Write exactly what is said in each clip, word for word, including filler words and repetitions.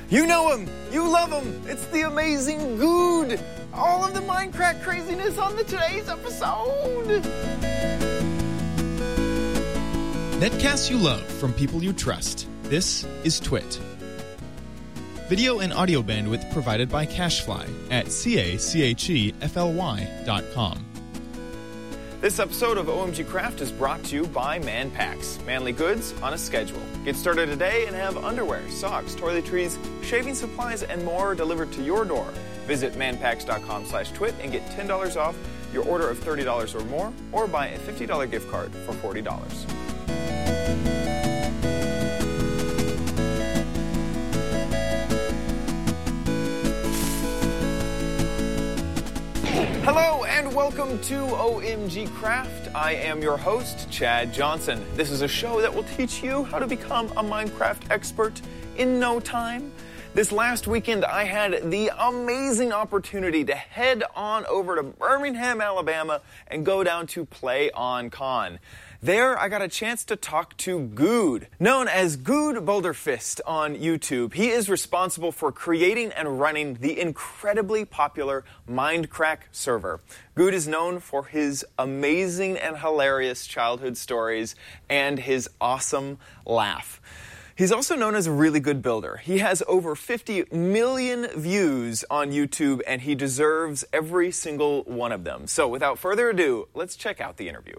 You know him! You love him! It's the amazing Good! All of the Minecraft craziness on the today's episode! Netcasts you love from people you trust. This is Twit. Video and audio bandwidth provided by Cashfly at cachefly dot com. This episode of O M G Craft is brought to you by Manpacks, manly goods on a schedule. Get started today and have underwear, socks, toiletries, shaving supplies, and more delivered to your door. Visit manpacks.com slash twit and get ten dollars off your order of thirty dollars or more, or buy a fifty dollars gift card for forty dollars. Hello and welcome to O M G Craft. I am your host, Chad Johnson. This is a show that will teach you how to become a Minecraft expert in no time. This last weekend, I had the amazing opportunity to head on over to Birmingham, Alabama, and go down to PlayOnCon. There, I got a chance to talk to Good. Known as Good Boulderfist on YouTube, he is responsible for creating and running the incredibly popular Mindcrack server. Good is known for his amazing and hilarious childhood stories and his awesome laugh. He's also known as a really good builder. He has over fifty million views on YouTube, and he deserves every single one of them. So without further ado, let's check out the interview.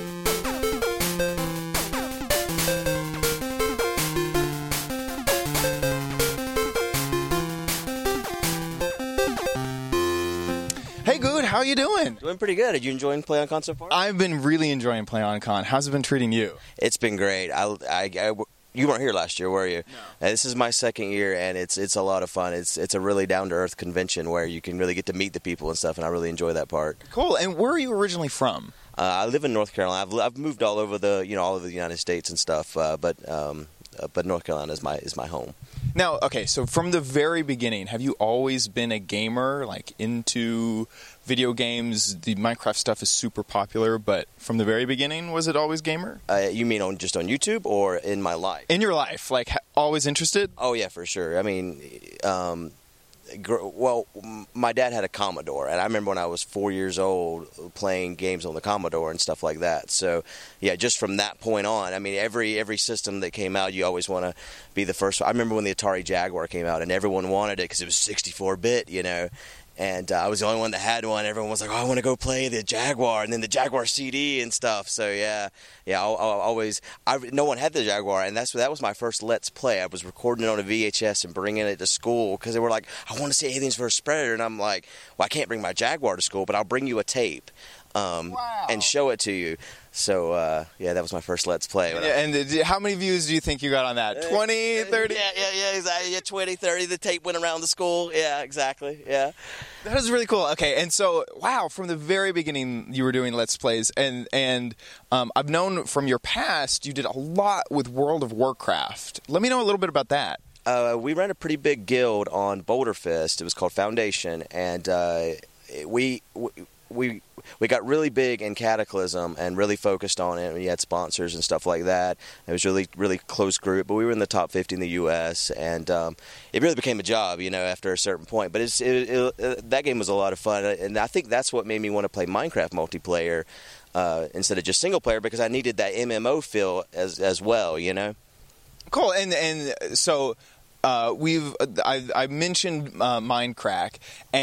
Hey, Good, how you doing? Doing pretty good. Are you enjoying PlayOnCon so far? I've been really enjoying PlayOnCon. How's it been treating you? It's been great. I, I, I, you weren't here last year, were you? No. Uh, this is my second year, and it's it's a lot of fun. It's it's a really down-to-earth convention where you can really get to meet the people and stuff, and I really enjoy that part. Cool. And where are you originally from? Uh, I live in North Carolina. I've, I've moved all over the you know all over the United States and stuff, uh, but um, uh, but North Carolina is my is my home. Now, okay, so from the very beginning, have you always been a gamer, like into video games? The Minecraft stuff is super popular, but from the very beginning, was it always gamer? Uh, you mean on just on YouTube or in my life? In your life, like ha- always interested? Oh yeah, for sure. I mean, um, gr- well, my dad had a Commodore, and I remember when I was four years old playing games on the Commodore and stuff like that. So, yeah, just from that point on, I mean, every every system that came out, you always want to be the first. I remember when the Atari Jaguar came out, and everyone wanted it because it was sixty-four bit, you know. And uh, I was the only one that had one. Everyone was like, oh, I want to go play the Jaguar, and then the Jaguar C D and stuff. So, yeah, yeah, I'll, I'll always I, – no one had the Jaguar, and that's that was my first Let's Play. I was recording it on a V H S and bringing it to school because they were like, I want to see Aliens versus. Predator. And I'm like, well, I can't bring my Jaguar to school, but I'll bring you a tape um, wow. and show it to you. So, uh, yeah, that was my first Let's Play. Yeah, and uh, how many views do you think you got on that? twenty, thirty? Yeah, yeah, yeah, exactly. Yeah, twenty, thirty. The tape went around the school. Yeah, exactly. Yeah. That was really cool. Okay, and so, wow, from the very beginning you were doing Let's Plays, and, and um, I've known from your past you did a lot with World of Warcraft. Let me know a little bit about that. Uh, we ran a pretty big guild on Boulderfist. It was called Foundation, and uh, we... we We we got really big in Cataclysm and really focused on it. We had sponsors and stuff like that. It was really really close group, but we were in the top fifty in the U S and um, it really became a job, you know, after a certain point. But it's it, it, it, that game was a lot of fun, and I think that's what made me want to play Minecraft multiplayer uh, instead of just single player, because I needed that M M O feel as as well, you know. Cool, and and so. Uh, we've I, I mentioned uh, Mindcrack,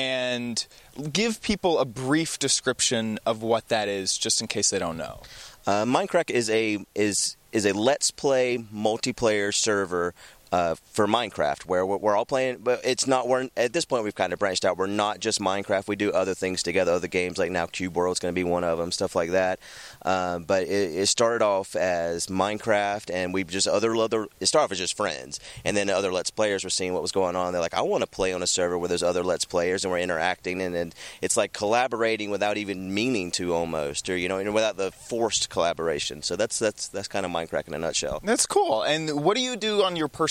and give people a brief description of what that is, just in case they don't know. Uh, Mindcrack is a is is a Let's Play multiplayer server uh, for Minecraft, where we're, we're all playing. But it's not. We're at this point we've kind of branched out. We're not just Minecraft. We do other things together, other games like now Cube World's going to be one of them, stuff like that. Uh, but it, it started off as Minecraft, and we just other other. It started off as just friends, and then other Let's Players were seeing what was going on. They're like, I want to play on a server where there's other Let's Players, and we're interacting, and, and it's like collaborating without even meaning to, almost, or you know, without the forced collaboration. So that's that's that's kind of Minecraft in a nutshell. That's cool. And what do you do on your personal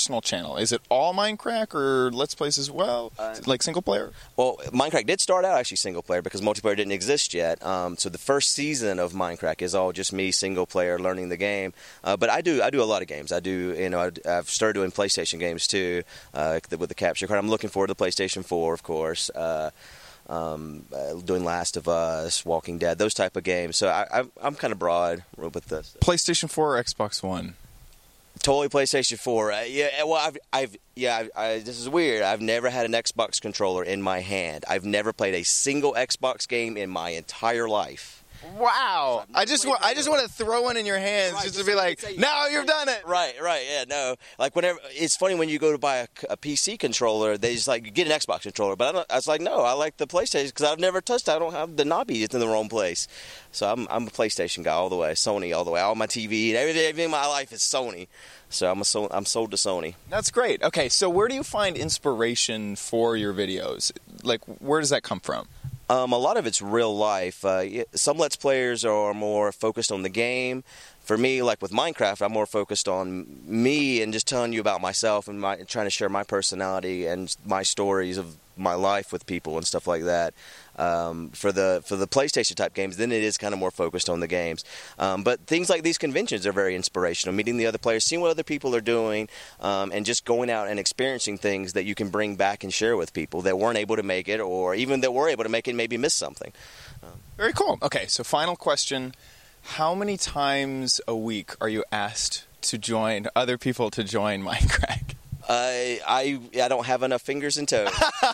personal channel? Is it all Minecraft or Let's Plays as well? Uh, like single player? Well, Minecraft did start out actually single player because multiplayer didn't exist yet. Um, so the first season of Minecraft is all just me single player learning the game. Uh, but I do I do a lot of games. I do you know I, I've started doing PlayStation games too uh, with the capture card. I'm looking forward to the PlayStation four, of course. Uh, Um, uh, doing Last of Us, Walking Dead, those type of games. So I, I, I'm kind of broad with this. PlayStation four or Xbox One? Totally PlayStation four. Uh, yeah, well, I've, I've yeah, I, I, this is weird. I've never had an Xbox controller in my hand. I've never played a single Xbox game in my entire life. Wow! I just want I just want to throw one in your hands right, just to be like, now you've done it. Right, right, yeah, no. Like whenever it's funny when you go to buy a, a P C controller, they just like you get an Xbox controller, but I, don't, I was like, no, I like the PlayStation because I've never touched it. I don't have the knobby; it's in the wrong place. So I'm I'm a PlayStation guy all the way, Sony all the way. All my T V and everything, everything in my life is Sony. So I'm a so I'm sold to Sony. That's great. Okay, so where do you find inspiration for your videos? Like, where does that come from? Um, a lot of it's real life. Uh, some Let's Players are more focused on the game. For me, like with Minecraft, I'm more focused on me and just telling you about myself and my, trying to share my personality and my stories of my life with people and stuff like that. Um, for the for the PlayStation type games, then it is kind of more focused on the games. Um, but things like these conventions are very inspirational. Meeting the other players, seeing what other people are doing, um, and just going out and experiencing things that you can bring back and share with people that weren't able to make it, or even that were able to make it and maybe miss something. Um, very cool. Okay, so final question. How many times a week are you asked to join other people to join Minecraft? Uh, I I don't have enough fingers and toes.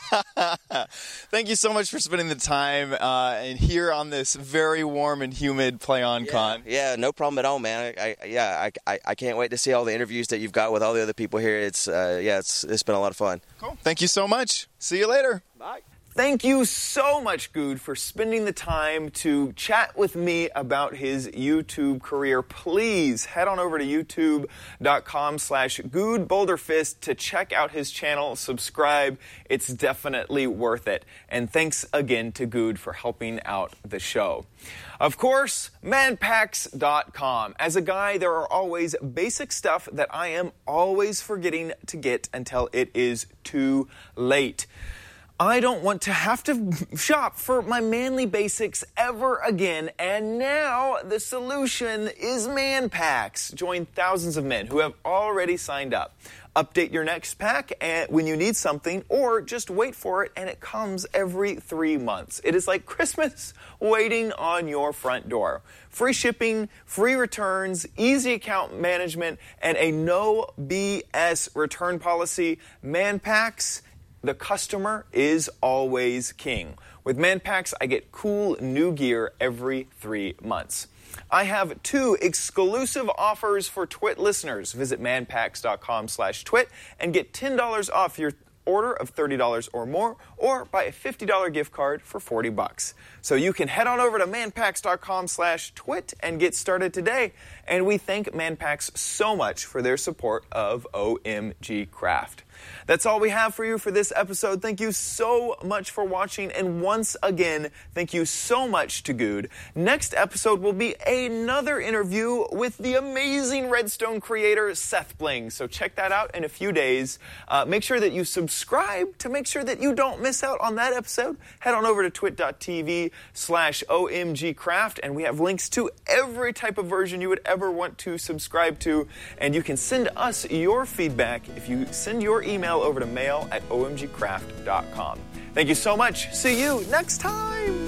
Thank you so much for spending the time uh, and here on this very warm and humid PlayOnCon. Yeah, yeah, no problem at all, man. I, I yeah, I, I I can't wait to see all the interviews that you've got with all the other people here. It's uh, yeah, it's it's been a lot of fun. Cool. Thank you so much. See you later. Bye. Thank you so much, Good, for spending the time to chat with me about his YouTube career. Please head on over to youtube.com slash Good Boulderfist to check out his channel. Subscribe. It's definitely worth it. And thanks again to Good for helping out the show. Of course, manpacks dot com. As a guy, there are always basic stuff that I am always forgetting to get until it is too late. I don't want to have to shop for my manly basics ever again, and now the solution is ManPacks. Join thousands of men who have already signed up. Update your next pack and when you need something, or just wait for it, and it comes every three months. It is like Christmas waiting on your front door. Free shipping, free returns, easy account management, and a no B S return policy. ManPacks, the customer is always king. With ManPacks, I get cool new gear every three months. I have two exclusive offers for Twit listeners. Visit manpacks.com slash twit and get ten dollars off your order of thirty dollars or more, or buy a fifty dollars gift card for forty bucks. So you can head on over to manpacks.com slash twit and get started today. And we thank ManPacks so much for their support of O M G Craft. That's all we have for you for this episode. Thank you so much for watching. And once again, thank you so much to Good. Next episode will be another interview with the amazing Redstone creator, Seth Bling. So check that out in a few days. Uh, make sure that you subscribe to make sure that you don't miss out on that episode. Head on over to twit.tv slash OMGcraft, and we have links to every type of version you would ever want to subscribe to. And you can send us your feedback if you send your email over to mail at O M G craft dot com. Thank you so much. See you next time.